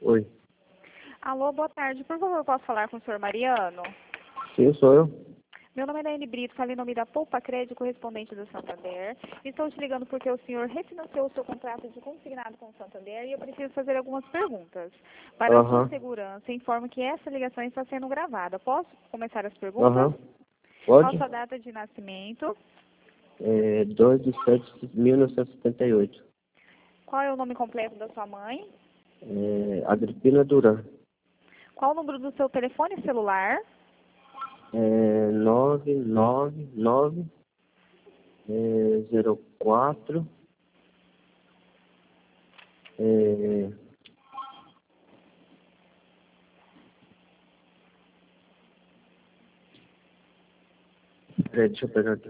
Oi. Alô, boa tarde. Por favor, posso falar com o senhor Mariano? Sim, sou eu. Meu nome é Daiane Brito, falo em nome da Poupa Crédito, correspondente do Santander. Estou te ligando porque o senhor refinanciou o seu contrato de consignado com o Santander e eu preciso fazer algumas perguntas. Para a sua Aham. segurança, informo que essa ligação está sendo gravada. Posso começar as perguntas? Aham. Pode? Qual sua data de nascimento? 2 de 7 de 1978. Qual é o nome completo da sua mãe? Agripina Duran. Qual o número do seu telefone celular? 999 04 deixa eu pegar aqui.